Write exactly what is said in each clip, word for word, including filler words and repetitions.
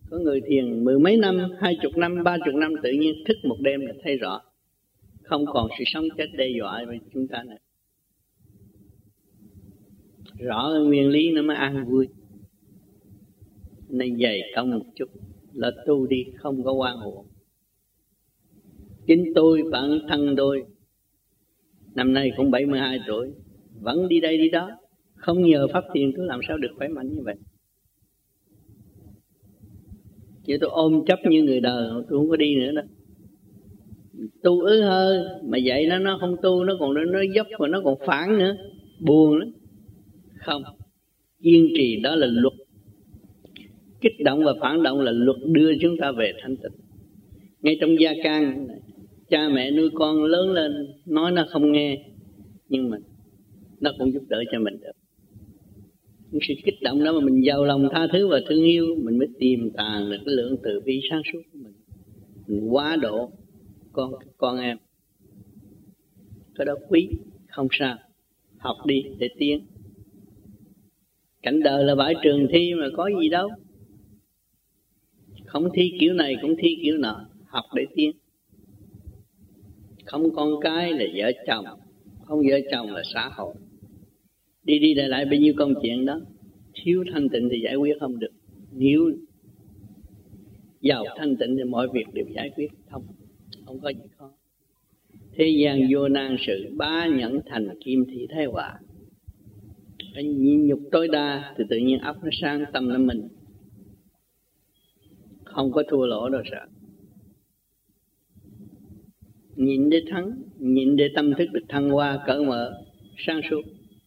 Có người thiền mười mấy năm, hai chục năm, ba chục năm tự nhiên thức một đêm là thấy rõ. Không còn sự sống chết đe dọa với chúng ta nữa. Rõ nguyên lý nó mới an vui. Nên dày công một chút là tu đi, không có oan uổng. Chính tôi, bản thân tôi năm nay cũng bảy mươi hai tuổi, vẫn đi đây đi đó. Không nhờ pháp thiền tôi làm sao được khỏe mạnh như vậy. Chứ tôi ôm chấp như người đời, tôi không có đi nữa đó. Tu ứ hơi, mà dạy nó nó không tu, nó còn nó, nó dốc và nó còn phản nữa. Buồn lắm. Không, kiên trì đó là luật. Kích động và phản động là luật đưa chúng ta về thanh tịnh. Ngay trong gia can, cha mẹ nuôi con lớn lên, nói nó không nghe, nhưng mà nó cũng giúp đỡ cho mình được. Những sự kích động đó mà mình giàu lòng tha thứ và thương yêu, mình mới tìm tàng được cái lượng từ bi sáng suốt của mình. Mình quá độ con con em. Cái đó quý, không sao. Học đi để tiến. Cảnh đời là bãi trường thi mà có gì đâu. Không thi kiểu này cũng thi kiểu nọ. Học để tiến. Không con cái là vợ chồng, không vợ chồng là xã hội. Đi đi lại lại bao nhiêu công chuyện đó. Thiếu thanh tịnh thì giải quyết không được. Nếu giàu thanh tịnh thì mọi việc đều giải quyết thông. Không có gì khó. Thế gian vô nan sự, bá nhẫn thành kim thị thái hòa. Phải nhịn nhục tối đa thì tự nhiên óc nó sáng, tâm nó mình. Không có thua lỗ đâu sợ. Nhịn để thắng, nhịn để tâm thức được thăng hoa, cởi mở, sáng suốt.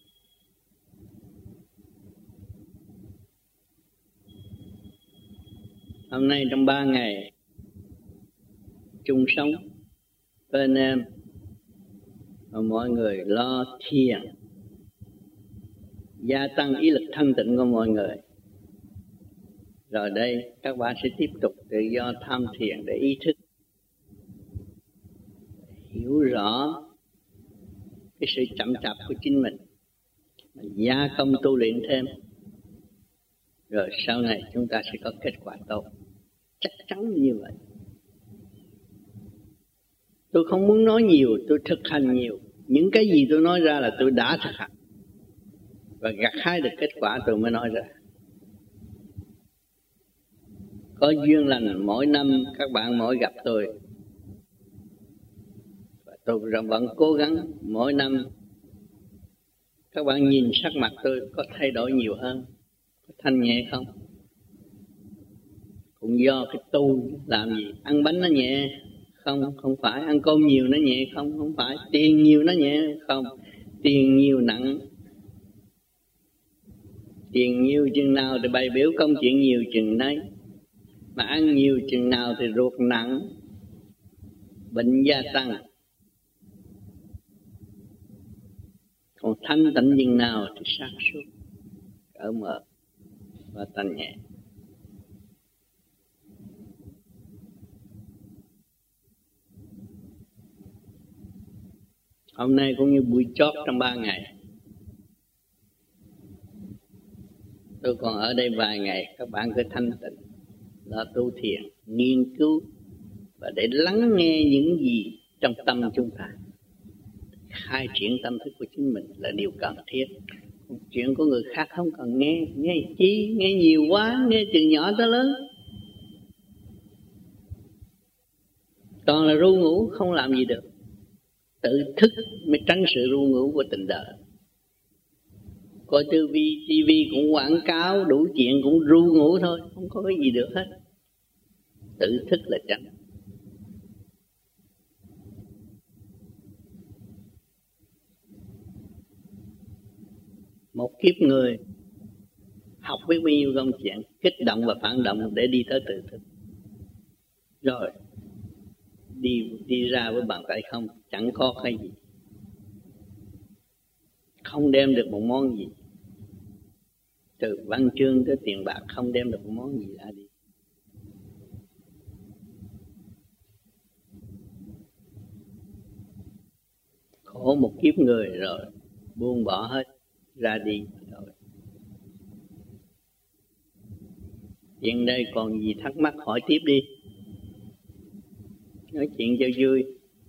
Hôm nay trong ba ngày chung sống với anh em, và mọi người lo thiền, gia tăng ý lực thanh tịnh của mọi người. Rồi đây các bạn sẽ tiếp tục tự do tham thiền để ý thức, hiểu rõ cái sự chậm chạp của chính mình, gia công tu luyện thêm. Rồi sau này chúng ta sẽ có kết quả tốt. Chắc chắn như vậy. Tôi không muốn nói nhiều, tôi thực hành nhiều. Những cái gì tôi nói ra là tôi đã thực hành, và gặt hái được kết quả tôi mới nói ra. Có duyên lành mỗi năm các bạn mỗi gặp tôi, và tôi vẫn cố gắng mỗi năm các bạn nhìn sắc mặt tôi có thay đổi nhiều hơn, có thanh nhẹ không? Cũng do cái tu làm gì? Ăn bánh nó nhẹ không? Không phải. Ăn cơm nhiều nó nhẹ không? Không phải. Tiền nhiều nó nhẹ không? Tiền nhiều nặng. Tiền nhiều chừng nào thì bày biểu công chuyện nhiều chừng nấy. Mà ăn nhiều chừng nào thì ruột nặng, bệnh gia tăng. Còn thanh tịnh chừng nào thì sáng suốt, cởi mở và thanh nhẹ. Hôm nay cũng như buổi chót trong ba ngày. Tôi còn ở đây vài ngày, các bạn cứ thanh tịnh, lo tu thiền, nghiên cứu và để lắng nghe những gì trong tâm chúng ta. Khai triển tâm thức của chính mình là điều cần thiết. Chuyện của người khác không cần nghe. Nghe chi? Nghe nhiều quá, nghe từ nhỏ tới lớn. Toàn là ru ngủ, không làm gì được. Tự thức mới tránh sự ru ngủ của tình đời. Coi tư vi, tivi cũng quảng cáo, đủ chuyện cũng ru ngủ thôi, không có cái gì được hết. Tự thức là tránh. Một kiếp người học biết bao nhiêu công chuyện, kích động và phản động để đi tới tự thức. Rồi đi đi ra với bàn tay không, chẳng có cái gì, không đem được một món gì. Từ văn chương tới tiền bạc không đem được một món gì ra đi. Khổ một kiếp người rồi buông bỏ hết, ra đi rồi. Chuyện đây còn gì thắc mắc hỏi tiếp đi. Nói chuyện cho vui.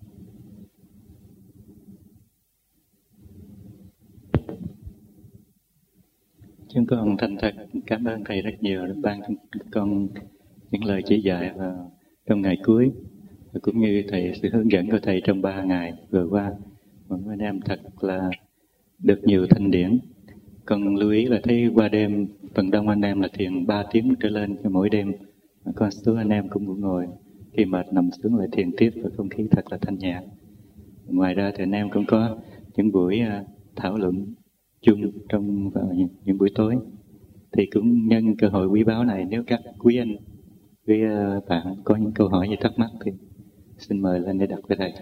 Chúng con thành thật cảm ơn Thầy rất nhiều đã ban cho con những lời chỉ dạy vào trong ngày cuối, và cũng như Thầy sự hướng dẫn của Thầy trong ba ngày vừa qua. Mọi anh em thật là được nhiều thanh điển. Con lưu ý là thấy qua đêm phần đông anh em là thiền ba tiếng trở lên cho mỗi đêm. Có số anh em cũng muốn ngồi, khi mệt nằm xuống lại thiền tiếp, và không khí thật là thanh nhã. Ngoài ra thì anh em cũng có những buổi thảo luận chung trong vào những, những buổi tối. Thì cũng nhân cơ hội quý báu này, nếu các quý anh, quý bạn có những câu hỏi gì thắc mắc thì xin mời lên để đặt với Thầy.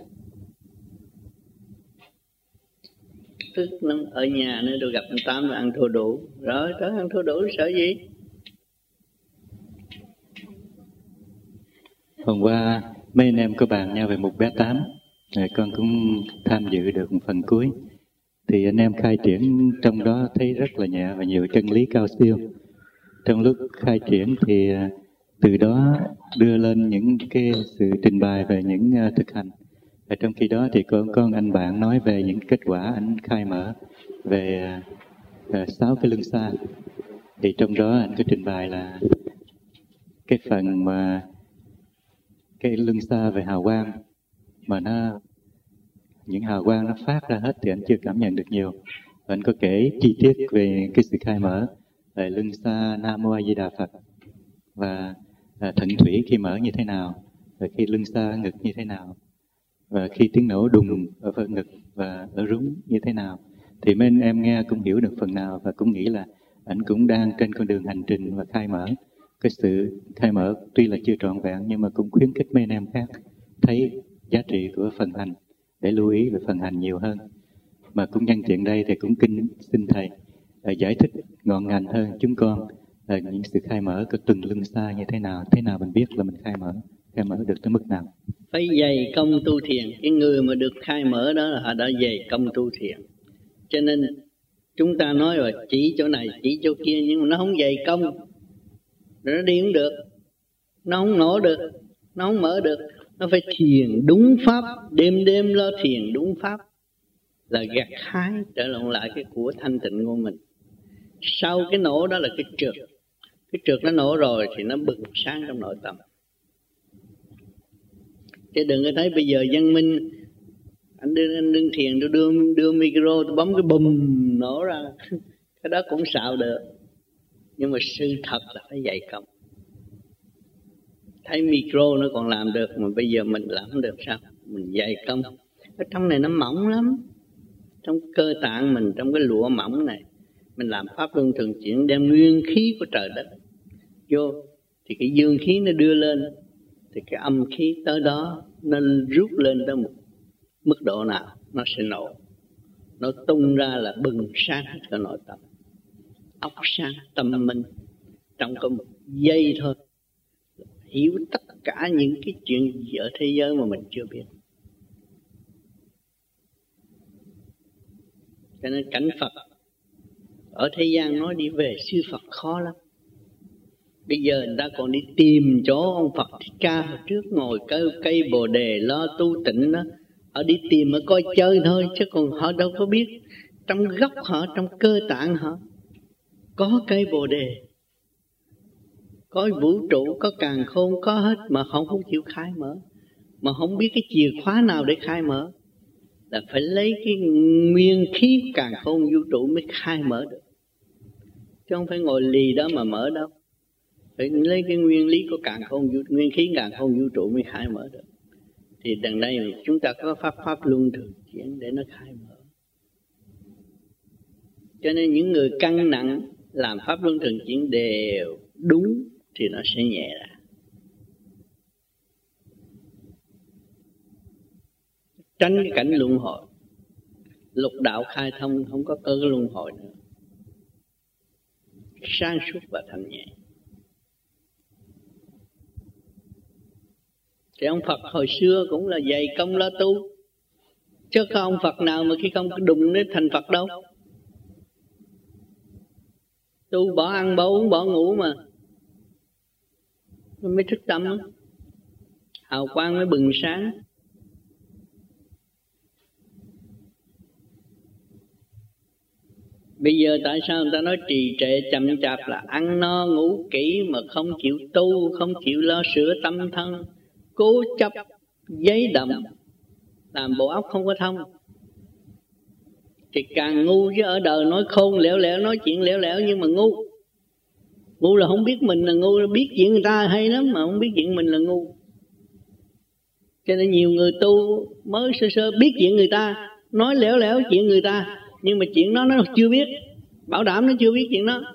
Tức lắm, ở nhà nữa tôi gặp anh Tám là ăn thua đủ. Rồi tới ăn thua đủ sợ gì? Hôm qua mấy anh em có bàn nhau về một bé Tám, rồi con cũng tham dự được một phần cuối. Thì anh em khai triển trong đó thấy rất là nhẹ và nhiều chân lý cao siêu. Trong lúc khai triển thì từ đó đưa lên những cái sự trình bày về những thực hành. Và trong khi đó thì có con anh bạn nói về những kết quả anh khai mở về sáu cái luân xa. Thì trong đó anh có trình bày là cái phần mà cái luân xa về hào quang mà nó những hào quang nó phát ra hết thì anh chưa cảm nhận được nhiều. Và anh có kể chi tiết về cái sự khai mở về luân xa Nam Mô A Di Đà Phật, và à, thận thủy khi mở như thế nào, và khi luân xa ngực như thế nào, và khi tiếng nổ đùng ở phần ngực và ở rúng như thế nào. Thì mấy anh em nghe cũng hiểu được phần nào, và cũng nghĩ là anh cũng đang trên con đường hành trình và khai mở. Cái sự khai mở tuy là chưa trọn vẹn, nhưng mà cũng khuyến khích mấy anh em khác thấy giá trị của phần hành, để lưu ý về phần hành nhiều hơn. Mà cũng nhân tiện đây thì cũng kinh xin Thầy uh, giải thích ngọn ngành hơn chúng con uh, những sự khai mở của từng luân xa như thế nào, thế nào mình biết là mình khai mở, khai mở được tới mức nào. Phải dày công tu thiền. Cái người mà được khai mở đó là họ đã dày công tu thiền. Cho nên chúng ta nói rồi, chỉ chỗ này, chỉ chỗ kia, nhưng mà nó không dày công, rồi nó đi không được, nó không nổ được, nó không mở được. Nó phải thiền đúng pháp, đêm đêm lo thiền đúng pháp, là gặt hái trở lại lại cái của thanh tịnh của mình. Sau cái nổ đó là cái trượt. Cái trượt nó nổ rồi thì nó bừng sáng trong nội tâm. Chứ đừng có thấy bây giờ văn minh, anh đưa anh đương thiền, tôi đưa đưa micro, tôi bấm cái bùm nổ ra, cái đó cũng xạo được. Nhưng mà sự thật là phải dày công. Thấy micro nó còn làm được, mà bây giờ mình làm không được sao? Mình dày công. Ở trong này nó mỏng lắm, trong cơ tạng mình, trong cái lụa mỏng này, mình làm pháp luân thường chuyển, đem nguyên khí của trời đất vô, thì cái dương khí nó đưa lên, thì cái âm khí tới đó nó rút lên tới một mức độ nào nó sẽ nổ. Nó tung ra là bừng sáng hết cả nội tâm, óc sáng tâm minh. Trong có một giây thôi hiểu tất cả những cái chuyện gì ở thế giới mà mình chưa biết. Cho nên cảnh Phật ở thế gian nói đi về sư Phật khó lắm. Bây giờ người ta còn đi tìm chỗ ông Phật Thích Ca hồi trước ngồi cây, cây bồ đề lo tu tịnh đó. Họ đi tìm ở coi chơi thôi, chứ còn họ đâu có biết trong gốc họ, trong cơ tạng họ có cây bồ đề, có vũ trụ, có càn khôn, có hết, mà họ không chịu khai mở. Mà không biết cái chìa khóa nào để khai mở, là phải lấy cái nguyên khí càn khôn vũ trụ mới khai mở được, chứ không phải ngồi lì đó mà mở đâu. Phải lấy cái nguyên lý của càn khôn vũ, nguyên khí càn khôn vũ trụ mới khai mở được. Thì đằng đây chúng ta có pháp pháp luân thường chuyển để nó khai mở. Cho nên những người căng nặng làm pháp luân thường chuyển đều đúng thì nó sẽ nhẹ ra. Tránh cái cảnh luân hồi. Lục đạo khai thông không có cơ luân hồi nữa, sáng suốt và thanh nhẹ. Thì ông Phật hồi xưa cũng là dày công lo tu, chứ có ông Phật nào mà khi không đụng đến thành Phật đâu. Tu bỏ ăn bỏ uống bỏ ngủ mà. nó mới thức tâm, hào quang mới bừng sáng. Bây giờ tại sao người ta nói trì trệ chậm chạp là ăn no ngủ kỹ mà không chịu tu, không chịu lo sửa tâm thân, cố chấp giấy đậm, làm bộ óc không có thông. Thì càng ngu, chứ ở đời nói khôn lẻo lẻo, nói chuyện lẻo lẻo nhưng mà ngu. Ngu là không biết mình là ngu, biết chuyện người ta hay lắm mà không biết chuyện mình là ngu. Cho nên nhiều người tu mới sơ sơ biết chuyện người ta, nói lẻo lẻo chuyện người ta, nhưng mà chuyện đó nó chưa biết, bảo đảm nó chưa biết chuyện đó,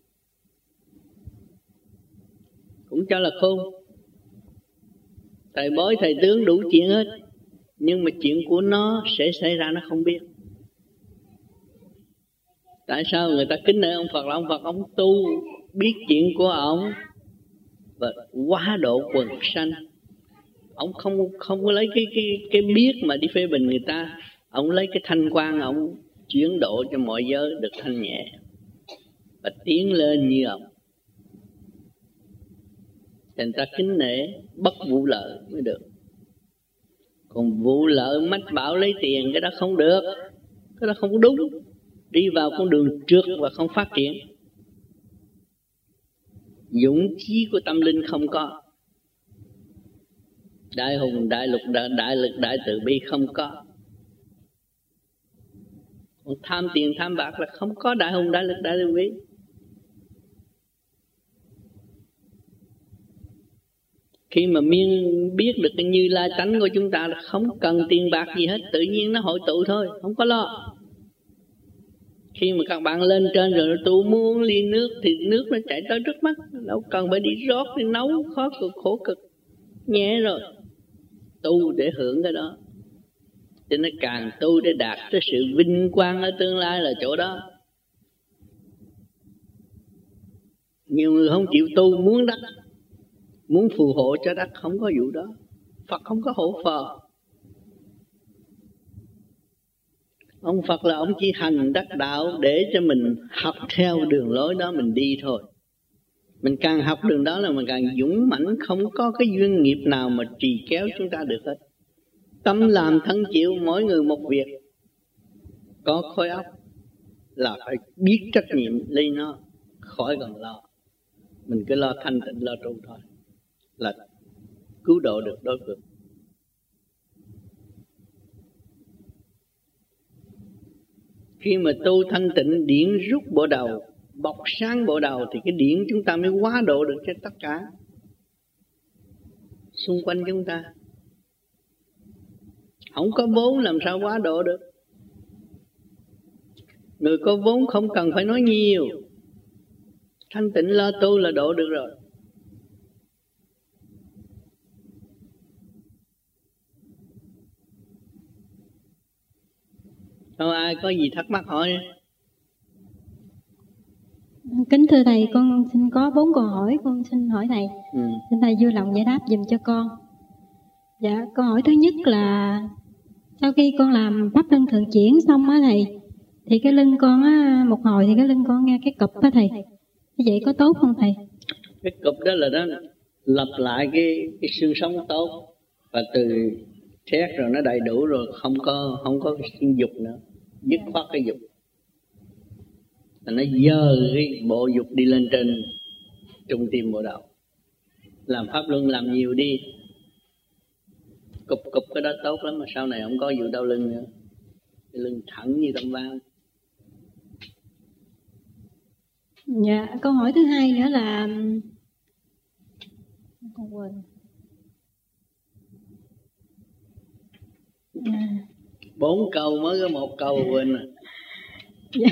cũng cho là khôn. Thầy bói thầy tướng đủ chuyện hết, nhưng mà chuyện của nó sẽ xảy ra nó không biết. Tại sao người ta kính nể ông Phật là ông Phật ông tu biết chuyện của ông và quá độ quần sanh. Ông không không có lấy cái cái cái biết mà đi phê bình người ta, ông lấy cái thanh quan ông chuyển độ cho mọi giới được thanh nhẹ và tiến lên như ông. Người ta kính nể bất vụ lợi mới được. Còn vụ lợi mách bảo lấy tiền cái đó không được, cái đó không có đúng, đi vào con đường trượt và không phát triển. Dũng chí của tâm linh không có, đại hùng đại lục đại, đại lực đại từ bi không có. Còn tham tiền tham bạc là không có đại hùng đại lực đại từ bi. Khi mà miên biết được cái Như Lai tánh của chúng ta là không cần tiền bạc gì hết, tự nhiên nó hội tụ thôi, không có lo. Khi mà các bạn lên trên rồi tu muốn ly nước thì nước nó chảy tới trước mắt, đâu cần phải đi rót, đi nấu, khó cực, khổ cực, nhẹ rồi. Tu để hưởng cái đó, cho nên càng tu để đạt tới sự vinh quang ở tương lai là chỗ đó. Nhiều người không chịu tu, muốn đắc, muốn phù hộ cho đắc, không có vụ đó. Phật không có hộ phò. Ông Phật là ông chỉ hành đắc đạo để cho mình học theo đường lối đó mình đi thôi. Mình càng học đường đó là mình càng dũng mãnh, không có cái duyên nghiệp nào mà trì kéo chúng ta được hết. Tâm làm thân chịu, mỗi người một việc. Có khối óc là phải biết trách nhiệm lấy nó, khỏi cần lo. Mình cứ lo thanh tịnh, lo tu thôi là cứu độ được đối phương. Khi mà tu thanh tịnh, điển rút bộ đầu, bọc sáng bộ đầu, thì cái điển chúng ta mới hóa độ được cho tất cả xung quanh chúng ta. Không có vốn làm sao hóa độ được. Người có vốn không cần phải nói nhiều, thanh tịnh lo tu là độ được rồi. Đâu ai có gì thắc mắc hỏi. Kính thưa thầy, con xin có bốn câu hỏi, con xin hỏi thầy. Ừ. Xin thầy vui lòng giải đáp giùm cho con. Dạ, câu hỏi thứ nhất là sau khi con làm pháp luân thường chuyển xong á thầy, thì cái lưng con á, một hồi thì cái lưng con nghe cái cụp á thầy. Như vậy có tốt không thầy? Cái cụp đó là nó lập lại cái cái xương sống tốt, và từ thét rồi nó đầy đủ rồi, không có không có sinh dục nữa, dứt khoát cái dục. Là nó dơ cái bộ dục đi lên trên trung tim bộ đầu. Làm pháp luân làm nhiều đi, cục cục cái đó tốt lắm, mà sau này không có vụ đau lưng nữa, cái lưng thẳng như tấm ván. Dạ, câu hỏi thứ hai nữa là con quên. À. Bốn câu mới có một câu quên rồi. Dạ.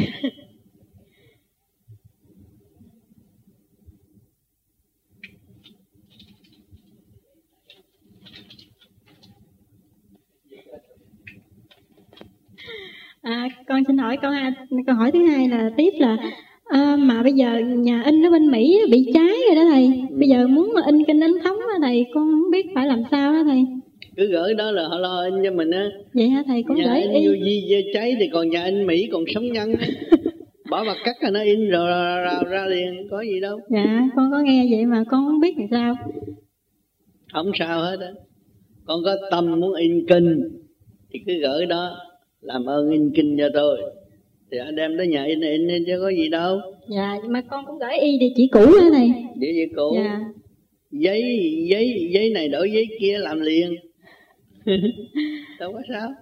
À, con xin hỏi câu câu hỏi thứ hai là tiếp là à, mà bây giờ nhà in ở bên Mỹ bị cháy rồi đó thầy. Bây giờ muốn mà in kinh in thống đó thầy, con không biết phải làm sao đó thầy. Cứ gửi đó là họ lo in cho mình á. Vậy hả thầy? Con nhà gửi in y... gì cháy thì còn nhà in Mỹ còn sống nhân. Bỏ vào cắt là nó in rồi ra, ra, ra liền, có gì đâu. Dạ con có nghe vậy mà con không biết làm sao. Không sao hết á. Con có tâm muốn in kinh thì cứ gửi đó, làm ơn in kinh cho tôi, thì anh đem tới nhà in in, in chứ có gì đâu. Dạ mà con cũng gửi y địa chỉ cũ đó thầy. Địa chỉ cũ. Dạ. Giấy giấy giấy này đổi giấy kia làm liền. Đâu có sao.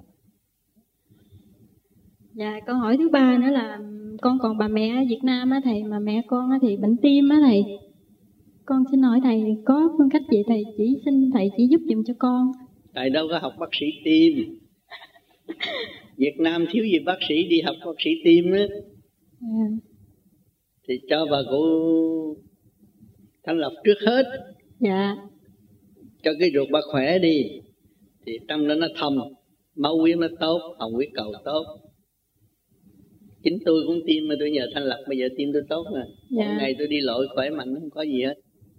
Dạ câu hỏi thứ ba nữa là con còn bà mẹ ở Việt Nam á thầy, mà mẹ con á thì bệnh tim á thầy. Con xin hỏi thầy có phương cách gì thầy chỉ xin thầy chỉ giúp giùm cho con. Thầy đâu có học bác sĩ tim. Việt Nam thiếu gì bác sĩ đi học bác sĩ tim á. À. Thì cho bà cụ thanh lọc trước hết. Dạ. Cho cái ruột bà khỏe đi, thì trong đó nó thông, máu huyết nó tốt, hồng huyết cầu tốt. Chính tôi cũng tim mà tôi nhờ thanh lọc, bây giờ tim tôi tốt rồi. Dạ. Mỗi ngày tôi đi lội khỏe mạnh, không có gì hết.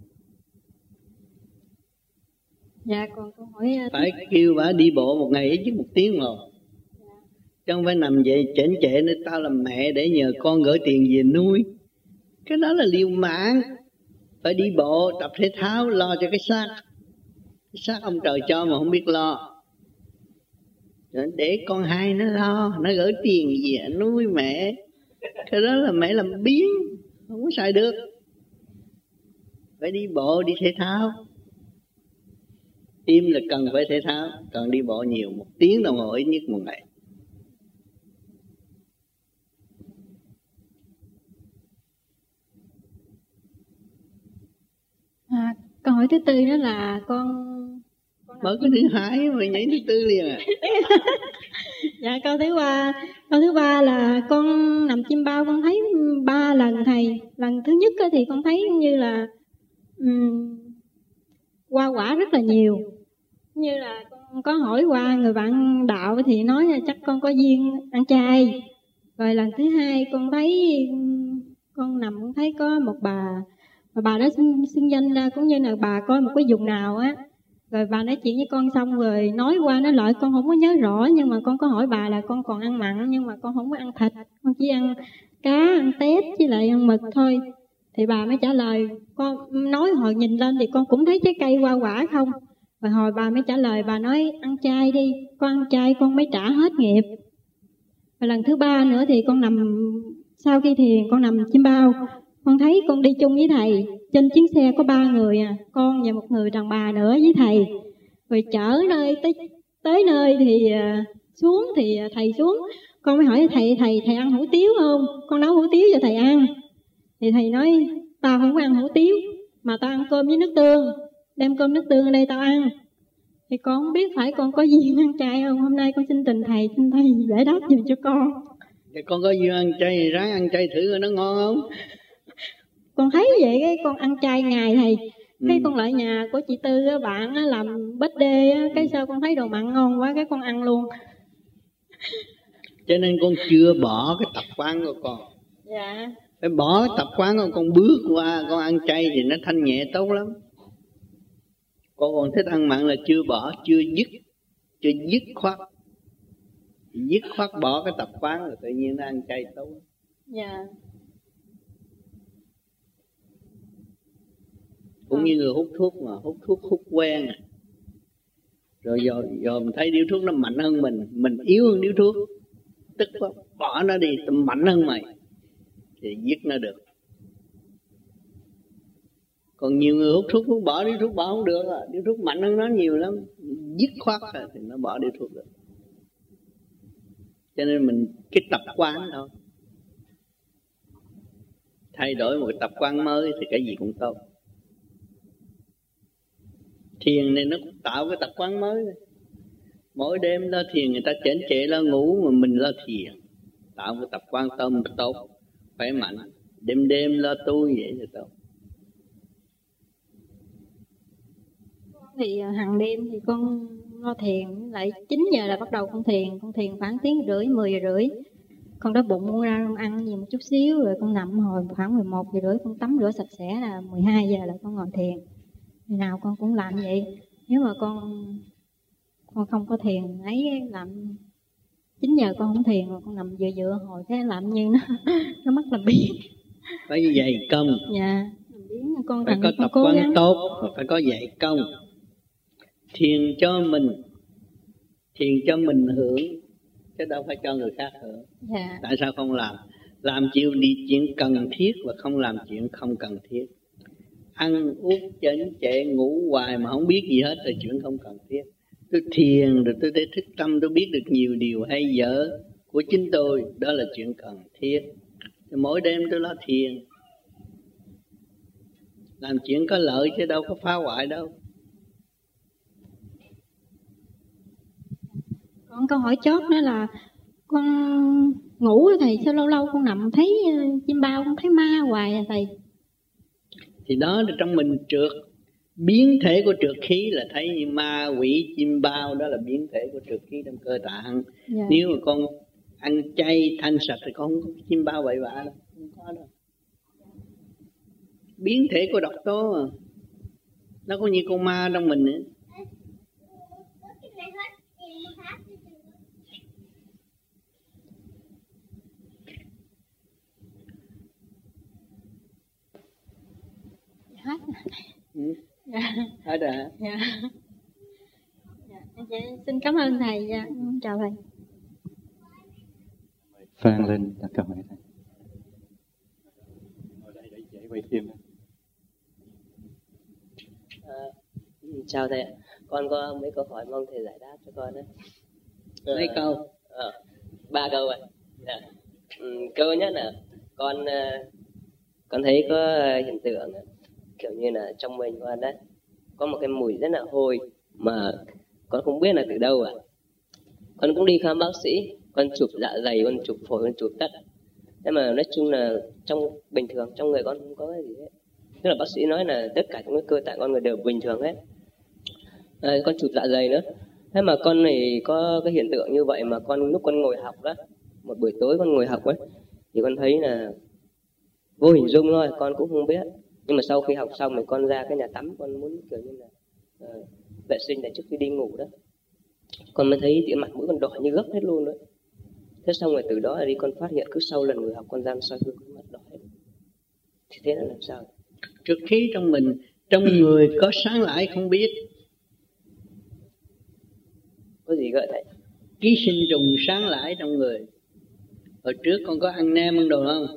Dạ con câu hỏi phải tiếp. Kêu bà đi bộ một ngày ít nhất một tiếng rồi. Dạ. Chứ không phải nằm vậy chảnh chệ nữa, tao làm mẹ để nhờ con gửi tiền về nuôi. Cái đó là liều mạng. Phải đi bộ, tập thể thao, lo cho cái xác. Cái xác ông trời cho mà không biết lo. Để con hai nó lo, nó gửi tiền về nuôi mẹ. Cái đó là mẹ làm biếng, không có xài được. Phải đi bộ, đi thể thao. Tim là cần phải thể thao, cần đi bộ nhiều, một tiếng đồng hồ ít nhất một ngày. À, câu hỏi thứ tư đó là con, con mới cái thứ hai mà nhảy thứ tư liền à. Dạ câu thứ ba, câu thứ ba là con nằm chim bao con thấy ba lần thầy. Lần thứ nhất thì con thấy như là um, hoa quả rất là nhiều. Như là con có hỏi qua người bạn đạo thì nói là chắc con có duyên ăn chay. Rồi lần thứ hai con thấy con nằm con thấy có một bà, và bà đó xưng, xưng danh ra cũng như là bà coi một cái vùng nào á. Rồi bà nói chuyện với con xong rồi nói qua nói lại con không có nhớ rõ, nhưng mà con có hỏi bà là con còn ăn mặn nhưng mà con không có ăn thịt, con chỉ ăn cá, ăn tép với lại ăn mực thôi. Thì bà mới trả lời, con nói hồi nhìn lên thì con cũng thấy trái cây hoa quả không. Rồi hồi bà mới trả lời, bà nói ăn chay đi, con ăn chay con mới trả hết nghiệp. Và lần thứ ba nữa thì con nằm, sau khi thiền con nằm chim bao, con thấy con đi chung với thầy, trên chuyến xe có ba người à, con và một người đàn bà nữa với thầy. Rồi chở nơi tới tới nơi thì uh, xuống thì thầy xuống, con mới hỏi thầy thầy thầy ăn hủ tiếu không? Con nấu hủ tiếu cho thầy ăn. Thì thầy nói tao không có ăn hủ tiếu, mà tao ăn cơm với nước tương, đem cơm nước tương ở đây tao ăn. Thì con không biết phải con có duyên ăn chay không? Hôm nay con xin trình thầy, xin thầy giải đáp giùm cho con. Thì con có duyên ăn chay thì ráng ăn chay thử coi nó ngon không? Con thấy vậy cái con ăn chay ngày thầy. Cái ừ. con lại nhà của chị Tư á, bạn á, làm bết đê á, cái sao con thấy đồ mặn ngon quá cái con ăn luôn. Cho nên con chưa bỏ cái tập quán của con. Dạ. Phải bỏ tập quán của con, bước qua con ăn chay thì nó thanh nhẹ tốt lắm. Con còn thích ăn mặn là chưa bỏ, chưa dứt, chưa dứt khoát. Dứt khoát bỏ cái tập quán là tự nhiên nó ăn chay tốt. Dạ. Cũng như người hút thuốc mà, hút thuốc hút quen. Rồi giờ, giờ mình thấy điếu thuốc nó mạnh hơn mình, mình yếu hơn điếu thuốc. Tức quá, bỏ nó đi, tao mạnh hơn mày. Thì dứt nó được. Còn nhiều người hút thuốc, hút bỏ điếu thuốc bỏ không được à. Điếu thuốc mạnh hơn nó nhiều lắm. Dứt khoát rồi thì nó bỏ điếu thuốc được. Cho nên mình cái tập quán thôi. Thay đổi một cái tập quán mới thì cái gì cũng tốt. Thiền này nó cũng tạo cái tập quán mới. Mỗi đêm lo thiền, người ta chảnh chệ lo ngủ mà mình lo thiền. Tạo cái tập quán tâm tốt, khỏe mạnh. Đêm đêm lo tu vậy là tốt. Thì hàng đêm thì con lo thiền, lại chín giờ là bắt đầu con thiền. Con thiền khoảng tiếng rưỡi, mười giờ rưỡi. Con đói bụng ra con ăn gì một chút xíu, rồi con nằm hồi khoảng mười một giờ rưỡi, con tắm rửa sạch sẽ là mười hai giờ là con ngồi thiền. Ngày nào con cũng làm vậy. Nếu mà con con không có thiền ấy làm chín giờ con không thiền, con nằm dựa dựa hồi thế làm như nó nó mất làm biến. Phải dày công. Dạ. Biến con phải có tập quán tốt và phải có dạy công. Thiền cho mình, thiền cho mình hưởng chứ đâu phải cho người khác hưởng. Dạ. Tại sao không làm? Làm chịu đi chuyện cần thiết và không làm chuyện không cần thiết. Ăn uống chỉnh trệ ngủ hoài mà không biết gì hết là chuyện không cần thiết. Tôi thiền rồi tôi để thức tâm, tôi biết được nhiều điều hay dở của chính tôi, đó là chuyện cần thiết. Thì mỗi đêm tôi lo thiền, làm chuyện có lợi chứ đâu có phá hoại đâu. Con câu hỏi chót nữa là con ngủ á thầy, sao lâu lâu con nằm thấy chim bao, con thấy ma hoài à thầy. Thì đó là trong mình trượt, biến thể của trượt khí là thấy ma quỷ chim bao, đó là biến thể của trượt khí trong cơ tạng. Dạ. Nếu mà con ăn chay thanh sạch thì con không có chim bao bậy bạ đâu, không có đâu. Biến thể của độc tố à. Nó có như con ma trong mình nữa. Hết. Ừ. Dạ. Hết rồi hả? Dạ. Dạ. Xin cảm ơn thầy. Dạ. Chào thầy. Phan Linh đặt câu hỏi thầy. Ngồi đây để dễ quay phim. À, chào thầy, con có mấy câu hỏi mong thầy giải đáp cho con đấy. À, mấy câu? À, ba câu vậy. À, ừ, câu nhất là con con thấy có hiện tượng kiểu như là trong mình con đấy có một cái mùi rất là hôi mà con không biết là từ đâu à. Con cũng đi khám bác sĩ, con chụp dạ dày, con chụp phổi, con chụp tất. Thế mà nói chung là trong bình thường trong người con không có cái gì hết. Tức là bác sĩ nói là tất cả những cái cơ tạng con người đều bình thường hết. À, con chụp dạ dày nữa. Thế mà con này có cái hiện tượng như vậy mà con lúc con ngồi học đó, một buổi tối con ngồi học ấy, thì con thấy là vô hình dung thôi, con cũng không biết. Nhưng mà sau khi học xong thì con ra cái nhà tắm, con muốn kiểu như là uh, vệ sinh để trước khi đi ngủ đó, con mới thấy cái mặt mũi con đỏ như gấc hết luôn đó. Thế xong rồi từ đó là đi con phát hiện cứ sau lần người học con ra soi gương con mặt đỏ hết. Thì thế là làm sao? Trượt khí trong mình, trong người có sáng lãi không biết. Có gì gợi thầy? Ký sinh trùng sáng lãi trong người. Hồi trước con có ăn nem ăn đồ không?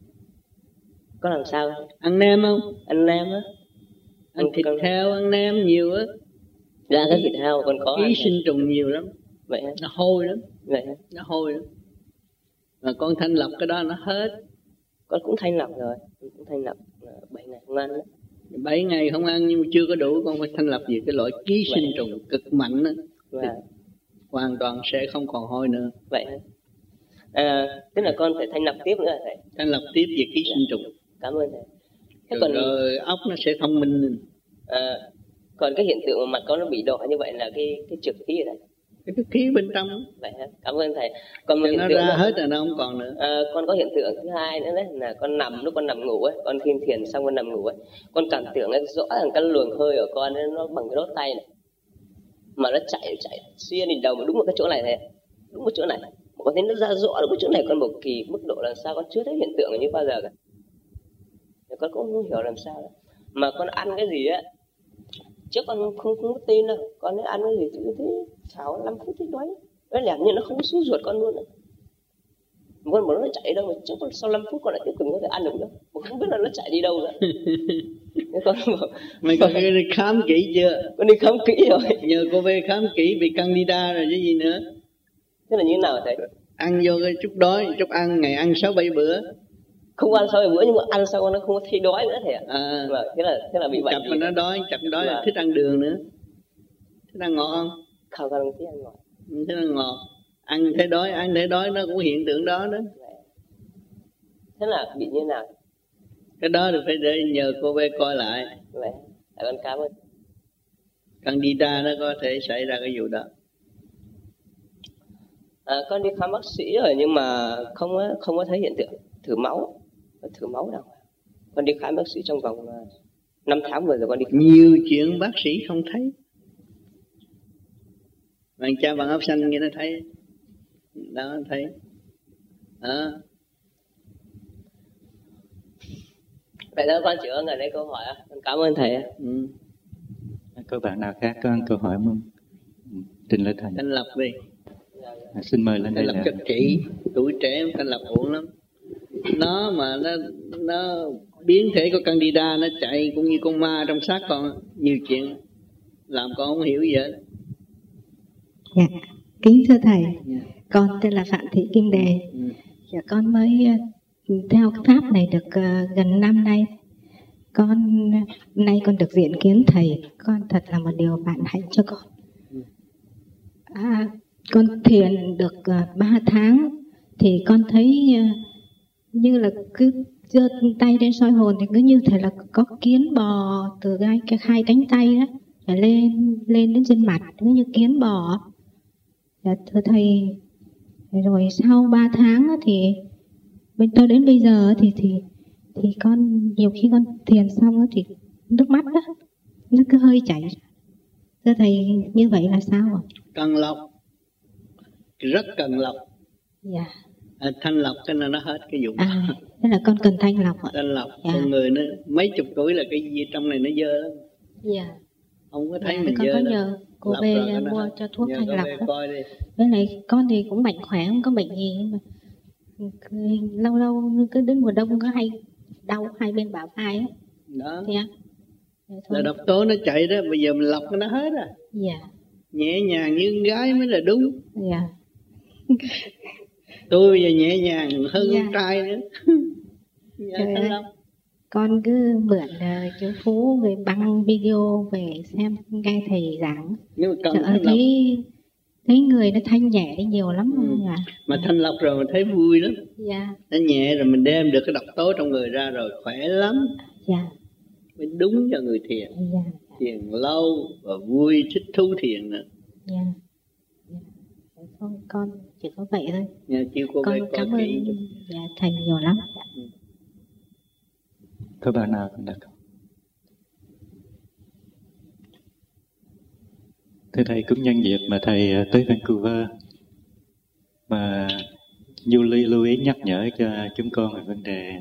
Có làm sao? Ăn nem không? Ăn nem á. Ăn thịt con... heo, ăn nem nhiều á. Dạ cái thịt heo con có. Ký sinh trùng nhiều lắm. Vậy hả? Nó hôi lắm. Vậy hả? Nó hôi lắm. Mà con thanh lọc cái đó nó hết. Con cũng thanh lọc rồi, con cũng thanh lọc bảy ngày không ăn đó. bảy ngày không ăn nhưng mà chưa có đủ, con phải thanh lọc về cái loại ký sinh vậy trùng cực mạnh đó. Vậy. Hoàn toàn sẽ không còn hôi nữa. Vậy hả? À, tức là con phải thanh lọc tiếp nữa hả thầy? Thanh lọc tiếp về ký sinh trùng. Cảm ơn thầy. Thế rồi, còn rồi ốc nó sẽ thông minh. À, còn cái hiện tượng mà mặt con nó bị đỏ như vậy là cái cái trượt khí ở đây. Cái trượt khí bên trong. Vậy hả? Cảm ơn thầy. Còn một hiện nó tượng ra nữa, hết rồi nó không còn nữa. À, con có hiện tượng thứ hai nữa đấy là con nằm lúc con nằm ngủ ấy, con khi thiền xong con nằm ngủ ấy, con cảm tưởng ấy, rõ ràng cái luồng hơi ở con ấy, nó bằng cái đốt tay này mà nó chạy chạy xuyên đến đầu mà đúng một cái chỗ này này, đúng một chỗ này. Mà con thấy nó ra rõ được cái chỗ này, con một kỳ mức độ làm sao con chưa thấy hiện tượng như bao giờ cả. Con cũng không hiểu làm sao đó. Mà con ăn cái gì á, trước con không không, không có tin đâu, con ấy ăn cái gì chứ thế sáu năm phút thì đói, nó lẻn như nó không có xuống ruột con luôn nữa. Con bảo nó chạy đâu mà trước con sau năm phút con lại tiếp tục có thể ăn được đâu, mà không biết là nó chạy đi đâu nữa. Con bảo, mày có đi khám kỹ chưa? Con đi khám kỹ rồi. Nhờ cô về khám kỹ bị candida rồi chứ gì nữa. Thế là như thế nào thầy? Ăn vô cái chút đói, chút ăn ngày ăn sáu bảy bữa. Không ăn sau bữa nhưng mà ăn sau nó không có thấy đói nữa thầy ạ. À, mà thế là thế là bị bệnh. Chập mà nó đói, chập đói là thích ăn đường nữa. Thích ăn ngọt không? Không, con không thích ăn ngọt. Thích ăn ngọt. Ăn thấy đói, ăn thấy đói nó cũng hiện tượng đó đó. Thế là bị như nào? Cái đó thì phải để nhờ cô về coi lại. Vậy, tại con cảm ơn. Candida nó có thể xảy ra cái vụ đó. À, con đi khám bác sĩ rồi nhưng mà không không có thấy hiện tượng thử máu, thử máu nào. Con đi khám bác sĩ trong vòng năm tháng vừa rồi con đi khám. Nhiều chuyện bác sĩ không thấy. Bạn cha bằng ốc xanh nghe nó thấy. Đó thấy đó. Vậy đó con chữa người lấy câu hỏi á. Con cảm ơn thầy. Ừ. Có bạn nào khác có câu hỏi không? Trình lên thầy. Thanh lọc đi. À, xin mời lên đây. Thanh lọc cho kỹ, tuổi trẻ thanh lọc ổn lắm. Nó mà nó nó biến thể của Candida nó chạy cũng như con ma trong xác con, nhiều chuyện làm con không hiểu gì hết. Dạ, kính thưa thầy, con tên là Phạm Thị Kim Đề. Ừ. Dạ, con mới theo cái pháp này được uh, gần năm nay. Con nay con được diện kiến thầy, con thật là một điều vạn hạnh cho con. À, con thiền được uh, ba tháng thì con thấy uh, như là cứ giơ tay lên soi hồn thì cứ như thể là có kiến bò từ hai cái hai cánh tay đó lên lên đến trên mặt, cứ như kiến bò. Dạ, thưa thầy, rồi sau ba tháng thì bên tôi đến bây giờ thì thì thì con nhiều khi con thiền xong thì nước mắt đó nó cứ hơi chảy. Thưa thầy, như vậy là sao ạ? Cần lọc, rất cần lọc. Dạ. À, thanh lọc cái là nó hết cái dụng. À, thế là con cần thanh lọc ạ. Thanh lọc, dạ. Con người nó mấy chục tuổi là cái gì trong này nó dơ lắm. Dạ. Không có thấy dạ, mình con dơ có đâu. nhờ cô Lọc về rồi, mua cho thuốc nhờ thanh lọc đó. coi đi. Với lại con thì cũng mạnh khỏe, không có bệnh gì, nhưng mà lâu lâu cứ đến mùa đông có hay đau hai bên bả vai á. Đó. Dạ. Là độc tố nó chạy đó, bây giờ mình lọc nó hết à. Dạ. Nhẹ nhàng như con gái mới là đúng. Dạ. Tôi bây giờ nhẹ nhàng hơn dạ. con trai nữa. Dạ, Trời ơi, con cứ mượn uh, chú Phú về băng video về xem nghe thầy giảng. Nhưng mà cần Trời thanh ơi, lọc. thấy, thấy người nó thanh nhẹ đi nhiều lắm. Ừ. Dạ. Mà thanh lọc rồi mình thấy vui lắm. Dạ. Nó nhẹ rồi mình đem được cái độc tố trong người ra rồi khỏe lắm. Dạ. Mới đúng cho người thiền. Dạ. Thiền lâu và vui, thích thú thiền nữa. Dạ. Dạ. Không, con chỉ có vậy thôi. Nhà chiêu cô Con về cảm coi ơn kỹ. dạ, thầy nhiều lắm. Dạ. Ừ. Có bạn nào còn đặt không? Thưa thầy, cũng nhân dịp mà thầy tới Vancouver mà Nhu Ly lưu ý nhắc nhở cho chúng con về vấn đề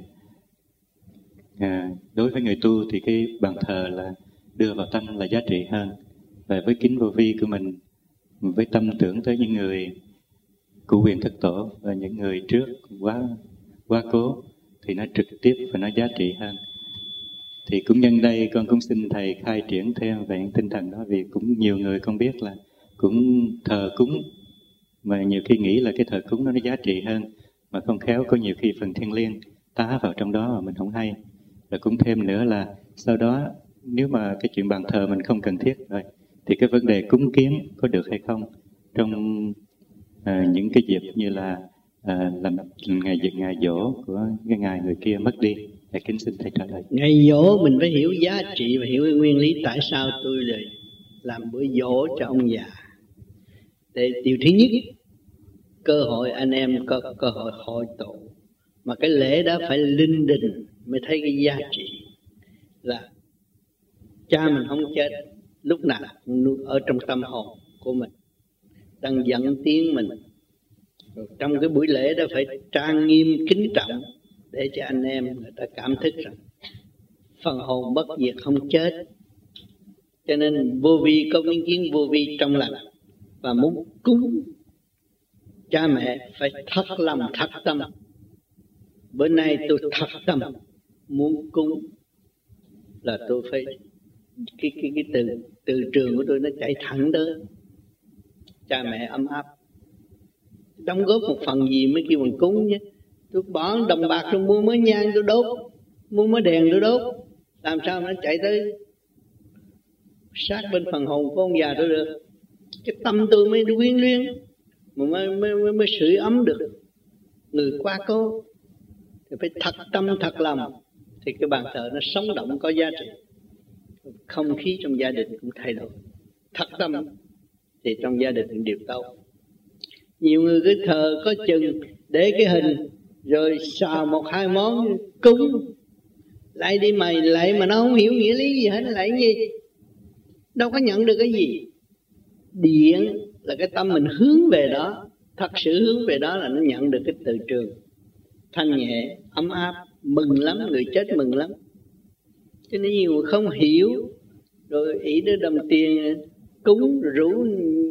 à, đối với người tu thì cái bàn thờ là đưa vào tâm là giá trị hơn, và với kính vô vi của mình, với tâm tưởng tới những người cụ quyền thất tổ và những người trước quá quá cố thì nó trực tiếp và nó giá trị hơn. Thì cũng nhân đây con cũng xin thầy khai triển thêm về tinh thần đó, vì cũng nhiều người con biết là cũng thờ cúng mà nhiều khi nghĩ là cái thờ cúng đó nó giá trị hơn, mà không khéo có nhiều khi phần thiêng liêng tá vào trong đó mà mình không hay. Rồi cũng thêm nữa là sau đó nếu mà cái chuyện bàn thờ mình không cần thiết rồi thì cái vấn đề cúng kiến có được hay không trong à, những cái dịp như là à, làm ngày dịp ngày giỗ của cái ngày người kia mất đi. Thầy kính xin thầy trả lời. Ngày giỗ mình phải hiểu giá trị và hiểu cái nguyên lý tại sao tôi lại làm bữa giỗ cho ông già. Để điều thứ nhất, cơ hội anh em có cơ hội hội tụ, mà cái lễ đó phải linh đình mới thấy cái giá trị. Là cha mình không chết, lúc nào cũng ở trong tâm hồn của mình, đang dẫn tiếng mình. Rồi trong cái buổi lễ đó phải trang nghiêm kính trọng để cho anh em người ta cảm thức rằng phần hồn bất diệt không chết. Cho nên vô vi có ý kiến vô vi trong lành, và muốn cúng cha mẹ phải thật lòng thật tâm. Bữa nay tôi thật tâm muốn cúng là tôi phải cái cái cái từ từ trường của tôi nó chạy thẳng tới cha mẹ ấm áp, đóng góp một phần gì mới kêu mình cúng chứ. Tôi bỏ đồng bạc tôi mua mới nhang tôi đốt, mua mới đèn tôi đốt, làm sao nó chạy tới sát bên phần hồn của ông già tôi được. Cái tâm tôi mới quyến luyến, mà mới, mới, mới, mới sưởi ấm được người quá cố. Thì phải thật tâm thật lòng thì cái bàn thờ nó sống động có giá trị. Không khí trong gia đình cũng thay đổi. Thật tâm thì trong gia đình đều tốt. Nhiều người cứ thờ có chừng để cái hình rồi xào một hai món cúng, lại đi mày lại mà nó không hiểu nghĩa lý gì hết, lại gì đâu có nhận được cái gì. Điện là cái tâm mình hướng về đó, thật sự hướng về đó là nó nhận được cái từ trường thanh nhẹ, ấm áp, mừng lắm, người chết mừng lắm. Cho nên nhiều người không hiểu, rồi ý đưa đồng tiền cúng rủ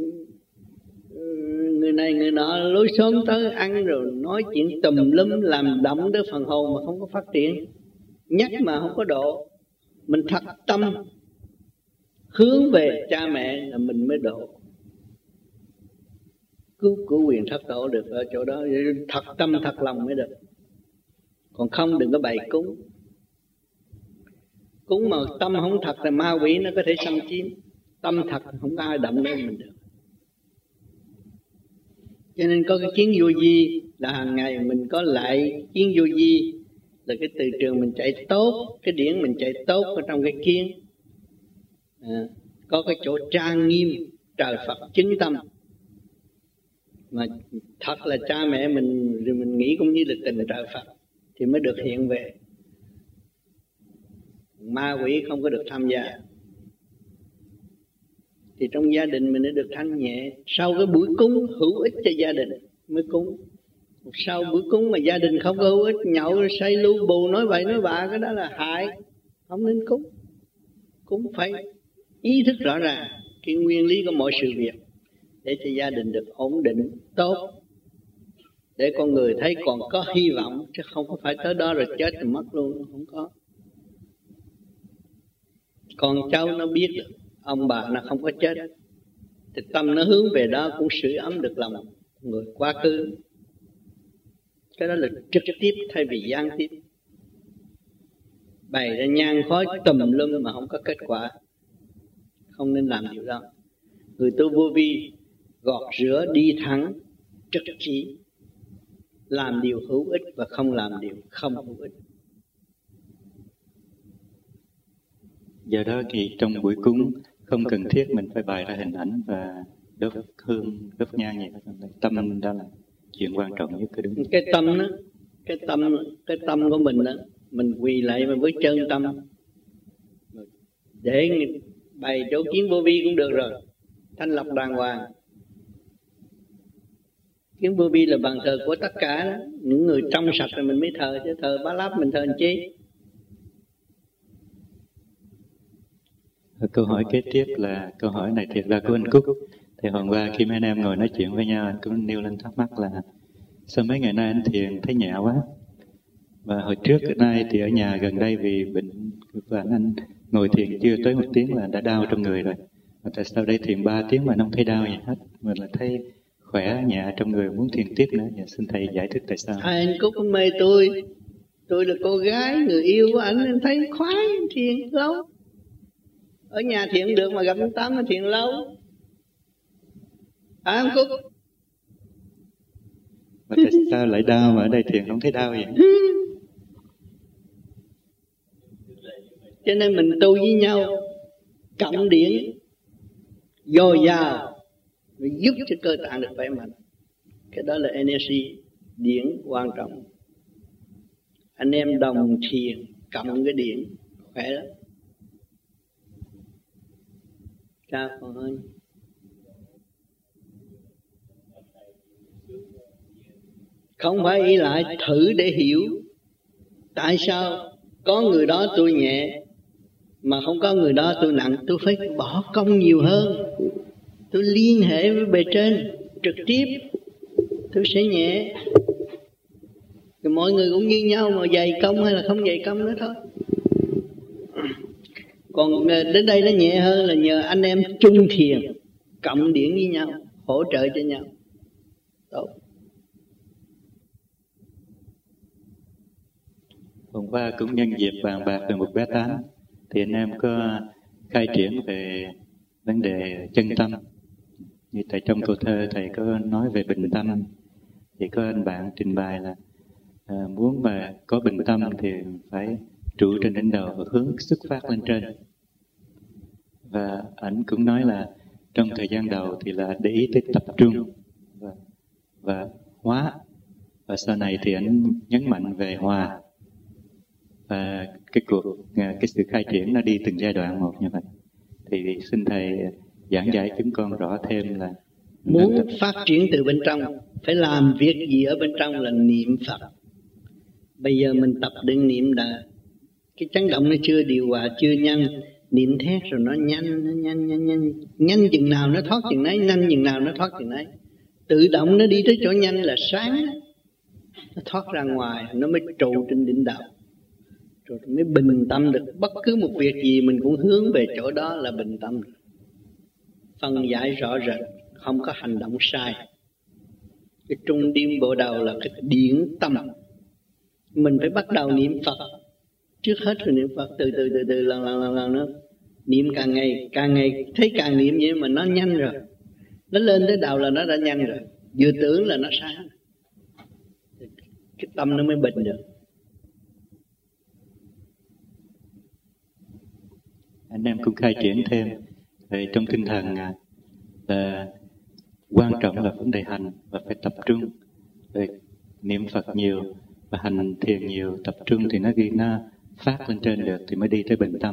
người này người nọ lối xóm tới ăn, rồi nói chuyện tùm lum làm động tới phần hồn mà không có phát triển, nhắc mà không có độ. Mình thật tâm hướng về cha mẹ là mình mới độ, cứu của quyền thất độ được ở chỗ đó. Thật tâm thật lòng mới được, còn không đừng có bày cúng. Cúng mà tâm không thật là ma quỷ nó có thể xâm chiếm. Tâm thật không có ai động đến mình được. Cho nên có cái kiến vô vi là hàng ngày mình có lại kiến vô vi, là cái từ trường mình chạy tốt, cái điển mình chạy tốt ở trong cái kiến. À, có cái chỗ trang nghiêm trời Phật chứng tâm. Mà thật là cha mẹ mình, rồi mình nghĩ cũng như là tình trời Phật thì mới được hiện về. Ma quỷ không có được tham gia. Thì trong gia đình mình đã được thanh nhẹ. Sau cái buổi cúng hữu ích cho gia đình mới cúng. Sau buổi cúng mà gia đình không có hữu ích, nhậu say lu bù nói vậy nói bạ, cái đó là hại, không nên cúng. Cúng phải ý thức rõ ràng cái nguyên lý của mọi sự việc, để cho gia đình được ổn định tốt, để con người thấy còn có hy vọng, chứ không có phải tới đó rồi chết rồi mất luôn, không có. Con cháu nó biết được ông bà nó không có chết, thì tâm nó hướng về đó cũng sưởi ấm được lòng người quá khứ. Cái đó là trực tiếp thay vì gián tiếp. Bày ra nhang khói tùm lum mà không có kết quả, không nên làm điều đó. Người tu vô vi gọt rửa đi thẳng trực chỉ, làm điều hữu ích và không làm điều không hữu ích. Do đó thì trong buổi cúng không cần thiết mình phải bày ra hình ảnh và đốt hương, đốt nhang gì hết. Tâm đó là chuyện quan trọng nhất, cái đúng. Cái tâm đó, cái tâm, cái tâm của mình đó, mình quỳ lại mà với chân tâm, để bày chỗ kiến vô vi cũng được rồi, thanh lọc đàng hoàng. Kiến vô vi là bàn thờ của tất cả đó. Những người trong sạch rồi mình mới thờ, chứ thờ bá láp mình thờ làm chi. Câu hỏi kế tiếp là câu hỏi này thiệt ra của anh Cúc. Thì hôm qua khi mấy anh em ngồi nói chuyện với nhau, anh cũng nêu lên thắc mắc là sao mấy ngày nay anh thiền thấy nhẹ quá. Và hồi trước nay thì ở nhà gần đây vì bệnh của anh, anh ngồi thiền chưa tới một tiếng là đã đau trong người rồi. Mà tại sao đây thiền ba tiếng mà không thấy đau gì hết, mà là thấy khỏe nhẹ trong người, muốn thiền tiếp nữa. Và xin thầy giải thích tại sao. Anh Cúc cũng mê tôi, tôi là cô gái người yêu của anh, anh thấy khoái thiền lâu. Ở nhà thiền được mà gặp anh Tám nó thiền lâu. À anh Cúc, mà tại sao lại đau mà ở đây thiền không thấy đau vậy? Cho nên mình tu với nhau cộng điển dồi dào, giúp cho cơ tạng được khỏe mạnh. Cái đó là energy điển quan trọng. Anh em đồng thiền cộng cái điển khỏe lắm. Cha con ơi, không phải ý lại thử để hiểu tại sao có người đó tôi nhẹ mà không có người đó tôi nặng. Tôi phải bỏ công nhiều hơn, tôi liên hệ với bề trên trực tiếp, tôi sẽ nhẹ. Thì mọi người cũng như nhau, mà dày công hay là không dày công nữa thôi. Còn đến đây nó nhẹ hơn là nhờ anh em chung thiền, cộng điển với nhau, hỗ trợ cho nhau. Tốt. Hôm qua cũng nhân dịp bàn bạc về một bé Tám, thì anh em có khai triển về vấn đề chân tâm. Như tại trong câu thơ thầy có nói về bình tâm, thì có anh bạn trình bày là à, muốn mà có bình tâm thì phải trụ trên đỉnh đầu và hướng xuất phát lên trên. Và ảnh cũng nói là trong thời gian đầu thì là để ý tới tập trung và, và hóa, và sau này thì ảnh nhấn mạnh về hòa. Và cái cuộc cái sự khai triển nó đi từng giai đoạn một như vậy. Thì xin thầy giảng giải chúng con rõ thêm là muốn phát triển từ bên trong phải làm việc gì ở bên trong là niệm Phật. Bây giờ mình tập đừng niệm là cái chấn động nó chưa điều hòa, chưa nhanh, niệm thét rồi nó nhanh, nó nhanh, nhanh, nhanh. Nhanh chừng nào nó thoát chừng nấy, nhanh chừng nào nó thoát chừng nấy. Tự động nó đi tới chỗ nhanh là sáng, nó thoát ra ngoài, nó mới trụ trên đỉnh đạo. Rồi mới bình tâm được. Bất cứ một việc gì mình cũng hướng về chỗ đó là bình tâm. Phân giải rõ rệt, không có hành động sai. Cái trung tim bộ đầu là cái điển tâm. Mình phải bắt đầu niệm Phật. Trước hết là niệm Phật, từ từ từ từ lần lần lần lần nữa. Niệm càng ngày, càng ngày thấy càng niệm vậy mà nó nhanh rồi. Nó lên tới đầu là nó đã nhanh rồi. Vừa tưởng là nó sáng. Cái tâm nó mới bình được. Anh em cũng khai triển thêm về trong tinh thần là quan trọng là vấn đề hành và phải tập trung. Về niệm Phật nhiều và hành thiền nhiều, tập trung thì nó ghi nó phát lên trên được thì mới đi tới bình tâm.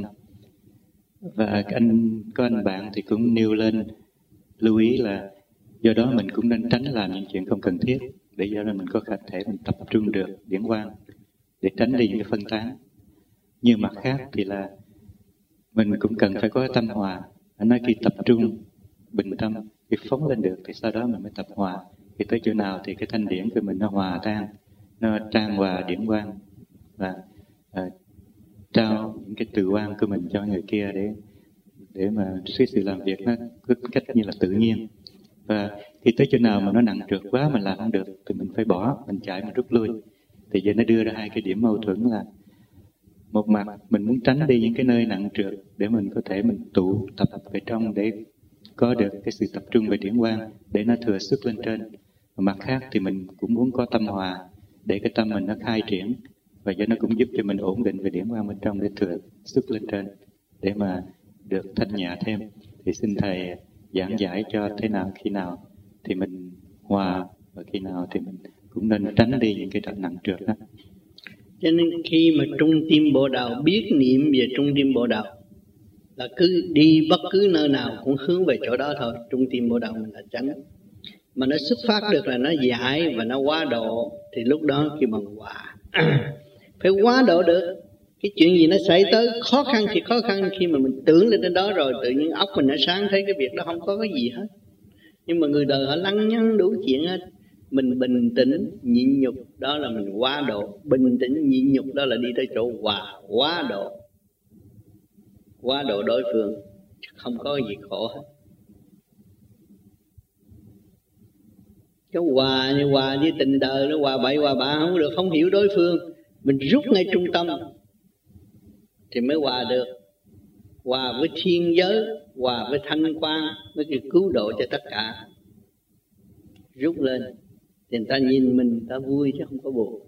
Và anh có anh bạn thì cũng nêu lên lưu ý là do đó mình cũng nên tránh làm những chuyện không cần thiết, để do đó mình có thể mình tập trung được điển quang để tránh đi những cái phân tán. Nhưng mặt khác thì là mình cũng cần phải có tâm hòa. Anh nói khi tập trung bình tâm, khi phóng lên được thì sau đó mình mới tập hòa. Khi tới chỗ nào thì cái thanh điển của mình nó hòa tan, nó trang hòa điển quang và uh, trao những cái từ quang của mình cho người kia để để mà suy sự làm việc nó cứ cách như là tự nhiên. Và khi tới chỗ nào mà nó nặng trược quá mình làm không được thì mình phải bỏ, mình chạy, mình rút lui. Thì giờ nó đưa ra hai cái điểm mâu thuẫn là một mặt mình muốn tránh đi những cái nơi nặng trược để mình có thể mình tụ tập về trong để có được cái sự tập trung về điển quang để nó thừa sức lên trên. Và mặt khác thì mình cũng muốn có tâm hòa để cái tâm mình nó khai triển và cho nó cũng giúp cho mình ổn định về điển quang bên trong để thừa sức lên trên để mà được thanh nhẹ thêm. Thì xin Thầy giảng giải cho thế nào, khi nào thì mình hòa và khi nào thì mình cũng nên tránh đi những cái đoạn nặng trược đó. Cho nên khi mà trung tim bộ đầu biết niệm về trung tim bộ đầu là cứ đi bất cứ nơi nào cũng hướng về chỗ đó thôi. Trung tim bộ đầu mình là tránh. Mà nó xuất phát được là nó giải và nó quá độ thì lúc đó khi bằng hòa. Phải quá độ được. Cái chuyện gì nó xảy tới khó khăn thì khó khăn, khi mà mình tưởng lên trên đó rồi tự nhiên óc mình nó sáng thấy cái việc đó không có cái gì hết. Nhưng mà người đời họ lăng nhăng đủ chuyện hết. Mình bình tĩnh nhịn nhục đó là mình quá độ. Bình tĩnh nhịn nhục đó là đi tới chỗ hòa, quá độ. Quá độ đối phương, không có gì khổ hết. Cái hòa như hòa với tình đời, nó hòa bậy hòa bạ không được, không hiểu đối phương. Mình rút ngay trung tâm thì mới hòa được. Hòa với thiên giới, hòa với thanh quan, mới cứu độ cho tất cả. Rút lên thì người ta nhìn mình, người ta vui chứ không có buồn.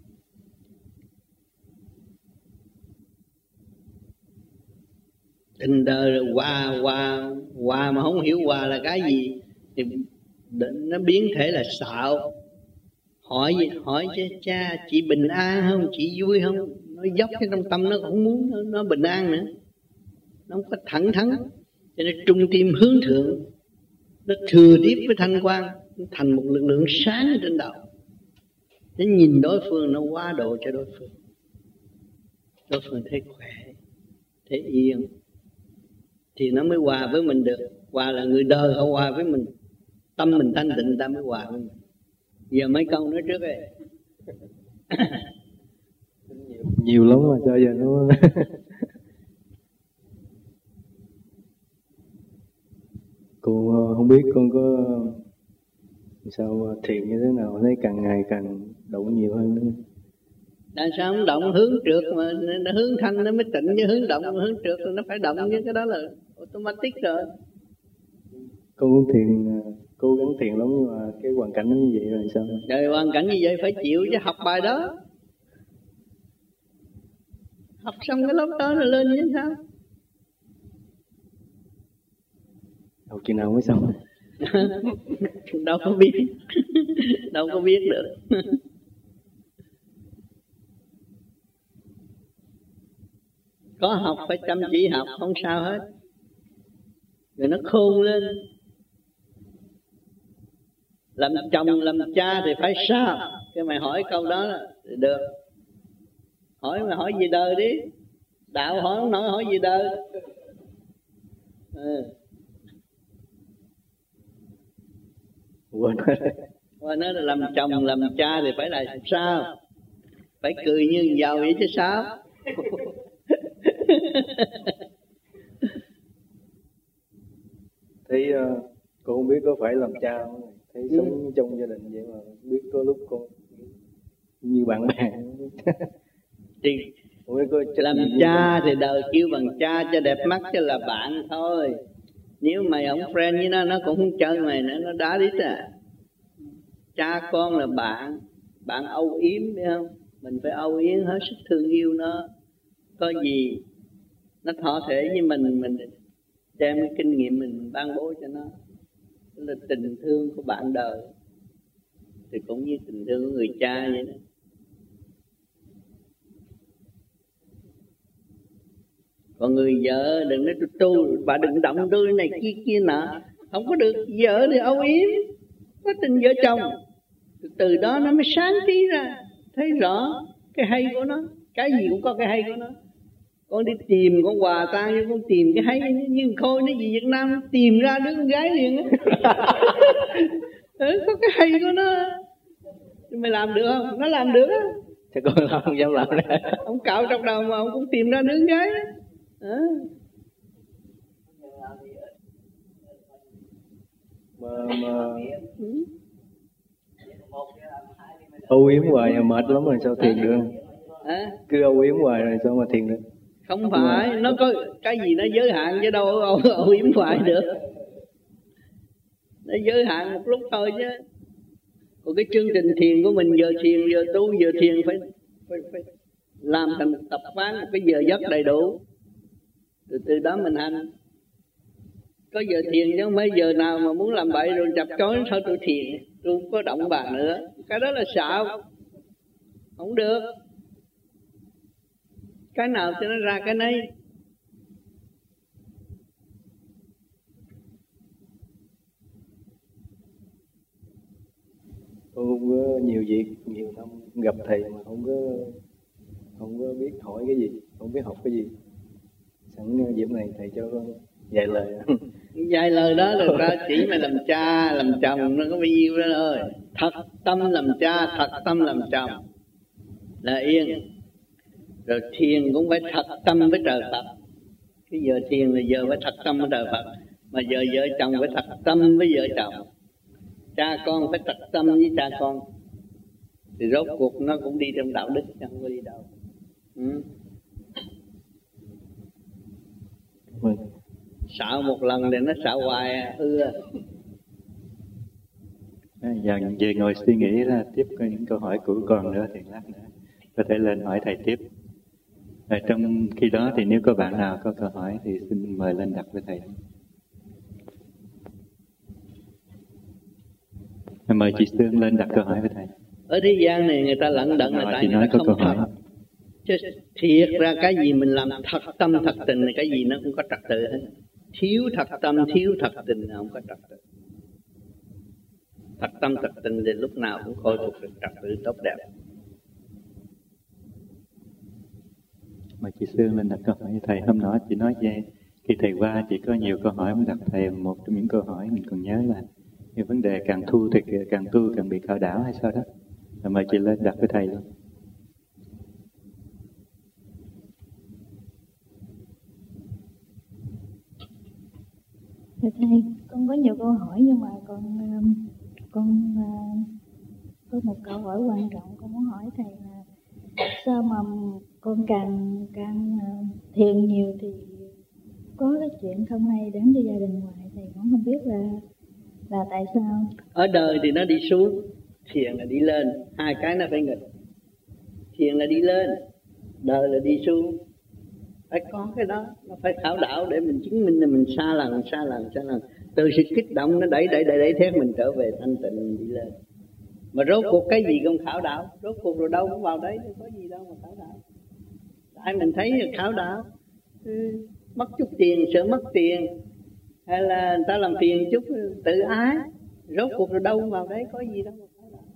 Tình đời hòa, hòa, hòa mà không hiểu hòa là cái gì thì nó biến thể là xạo. Hỏi hỏi chứ cha chị bình an không, chị vui không? Nó dốc cái trong tâm nó cũng muốn nó, nó bình an nữa. Nó không có thẳng thắn. Cho nên trung tim hướng thượng, nó thừa tiếp với thanh quan, thành một lực lượng sáng trên đầu. Nó nhìn đối phương, nó quá độ cho đối phương. Đối phương thấy khỏe, thấy yên, thì nó mới hòa với mình được. Hòa là người đời họ hòa với mình. Tâm mình thanh tịnh ta mới hòa với mình. Giờ mấy câu nói trước đây. nhiều, nhiều lắm mà sao giờ nó cô không biết con có sao thiền như thế nào, thấy càng ngày càng động nhiều hơn nữa. Tại sao không động hướng trượt mà nó hướng thanh nó mới tịnh, chứ hướng động hướng trượt nó phải động, chứ cái đó là automatic rồi. Con cũng thiền, cố gắng thiền lắm nhưng mà cái hoàn cảnh nó như vậy rồi sao? Trời, hoàn cảnh như vậy phải chịu chứ, học bài đó. Học xong cái lớp đó rồi lên chứ sao? Học chừng nào mới xong? Đâu có biết. Đâu có biết được. Có học phải chăm chỉ học, không sao hết. Rồi nó khôn lên. Làm chồng làm cha thì phải sao? Cái mày hỏi câu đó là được. Hỏi mà hỏi gì đời đi. Đạo hỏi không nói hỏi gì đời. Ừ. Quên Quên nói là làm chồng làm cha thì phải là sao? Phải cười như giàu vậy chứ sao? Thấy uh, cô không biết có phải làm cha không? Thấy ừ. sống trong gia đình vậy mà biết có lúc con như bạn bè. Thì làm cha thì đời kêu bằng cha cho đẹp mắt cho là bạn thôi. Nếu mày không friend với nó, nó cũng không chơi mày nữa, nó đá đít à. Cha con là bạn, bạn âu yếm biết không? Mình phải âu yếm hết sức thương yêu nó. Có gì nó thọ thể với mình, mình đem cái kinh nghiệm mình ban bố cho nó. Đó là tình thương của bạn đời. Thì cũng như tình thương của người cha vậy đó. Còn người vợ đừng nói tôi tu, bà đừng động tôi này kia kia nọ. Không có được, vợ thì âu yếm, có tình vợ chồng. Từ đó nó mới sáng trí ra, thấy rõ cái hay của nó. Cái gì cũng có cái hay của nó. Con đi tìm con quà ta, nhưng con tìm cái hay như Khôi nó gì Việt Nam, tìm ra đứa con gái liền á. Ừ, có cái hay của nó. Mày làm được không? Nó làm được á. Thì con không dám làm ra. Ông cạo trong đầu mà ông cũng tìm ra đứa con gái á. À. Mà, mà... Ừ. Âu yếm hoài mệt lắm rồi sao thiền được? À? Cứ âu yếm hoài rồi sao mà thiền được? Không phải, nó có cái gì nó giới hạn chứ đâu âu, âu yếm hoài được. Nó giới hạn một lúc thôi chứ. Còn cái chương trình thiền của mình giờ thiền, giờ tu, giờ thiền phải, phải, phải làm thành một tập quán, một cái giờ giấc đầy đủ. Từ từ đó mình hành. Có giờ thiền chứ không mấy giờ nào mà muốn làm bậy rồi chập chối thôi tôi thiền, tôi không có động bà nữa. Cái đó là xạo. Không được. Cái nào cho nó ra cái nấy. Tôi không có nhiều việc, nhiều năm gặp thầy mà không có không có biết hỏi cái gì, không biết học cái gì. Sẵn dịp này thầy cho con vài lời. Vài lời đó là ta chỉ mày làm cha, làm chồng nó có bao nhiêu đó thôi. Thật tâm làm cha, thật tâm làm chồng là yên. Rồi thiền cũng phải thật tâm với trời Phật. Cái giờ thiền là giờ phải thật tâm với trời Phật. Mà giờ vợ chồng phải thật tâm với vợ chồng. Cha con phải thật tâm với cha con. Thì rốt cuộc nó cũng đi trong đạo đức, không có đi đâu. Ừ. Vâng. Xạo một lần thì nó xạo hoài à, hư à. Giờ về ngồi suy nghĩ ra tiếp những câu hỏi của con nữa thì lát nữa có thể lên hỏi thầy tiếp. Ở trong khi đó thì nếu có bạn nào có câu hỏi thì xin mời lên đặt với thầy. Mời chị Sương lên đặt câu hỏi với thầy. Ở thế gian này người ta lận đận là tại người ta không thật. Chứ thiệt ra cái gì mình làm thật tâm thật tình là cái gì nó cũng có trật tự hết. Thiếu thật tâm, thiếu thật tình là không có trật tự. Thật tâm thật tình thì lúc nào cũng khôi phục được trật tự tốt đẹp. Mời chị Sương lên đặt câu hỏi với thầy. Hôm nọ chị nói về khi thầy qua chị có nhiều câu hỏi muốn đặt thầy. Một trong những câu hỏi mình còn nhớ là cái vấn đề càng thu thì càng tu càng bị khảo đảo hay sao đó. Rồi mời chị lên đặt với thầy luôn. Thưa thầy, con có nhiều câu hỏi nhưng mà con con có một câu hỏi quan trọng con muốn hỏi thầy là sao mà con càng càng thiền nhiều thì có cái chuyện không hay đến cho gia đình ngoài, thầy cũng không biết là là tại sao. Ở đời thì nó đi xuống, thiền là đi lên, hai cái nó phải nghịch. Thiền là đi lên, đời là đi xuống. Phải có cái đó, nó phải khảo đảo để mình chứng minh là mình xa lần, xa lần, xa lần. Từ sự kích động nó đẩy, đẩy, đẩy, đẩy thét mình trở về thanh tịnh, mình đi lên. Mà rốt cuộc cái gì cũng khảo đảo, rốt cuộc rồi đâu cũng vào đấy, không có gì đâu mà khảo đảo. Tại mình thấy là khảo đảo, ừ, mất chút tiền, sợ mất tiền, hay là người ta làm phiền chút tự ái, Rốt cuộc rồi đâu vào đấy có gì đâu.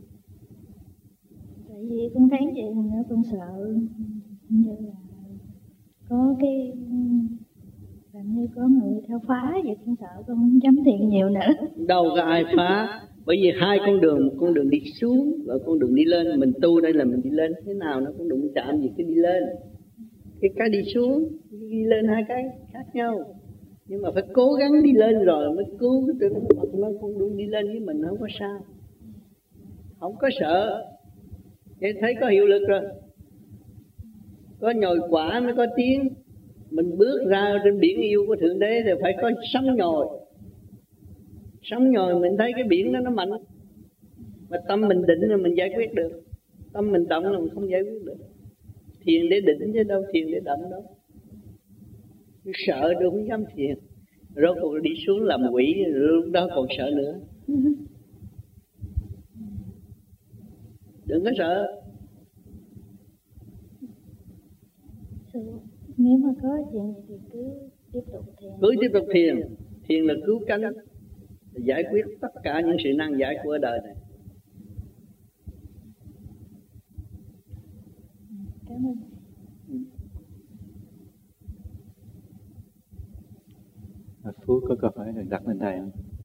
Tại vì con thấy vậy nữa con sợ như là có cái làm như có người theo phá vậy, con sợ con không dám thiền nhiều nữa. Đâu có ai phá, bởi vì hai con đường, một con đường đi xuống và con đường đi lên. Mình tu đây là mình đi lên, thế nào nó cũng đụng chạm gì cái đi lên. Cái cái đi xuống, đi lên hai cái khác nhau. Nhưng mà phải cố gắng đi lên rồi mới cứu cái tượng Phật, nó con đường đi lên với mình không có sao. Không có sợ. Thế thấy có hiệu lực rồi. Có nhồi quả mới có tiếng. Mình bước ra trên biển yêu của Thượng Đế thì phải có sấm nhồi. Sấm nhồi mình thấy cái biển đó nó mạnh. Mà tâm mình định là mình giải quyết được. Tâm mình động là mình không giải quyết được. Thiền để định chứ đâu thiền để động đâu. Sợ tôi không dám thiền. Rốt cuộc đi xuống làm quỷ, lúc đó còn sợ nữa. Đừng có sợ. Nếu mà có chuyện gì thì cứ tiếp tục thiền. Cứ tiếp tục thiền. Thiền là cứu cánh, là giải quyết tất cả những sự nan giải của đời này. Cảm ơn. Phú có câu hỏi được đặt lên thầy không?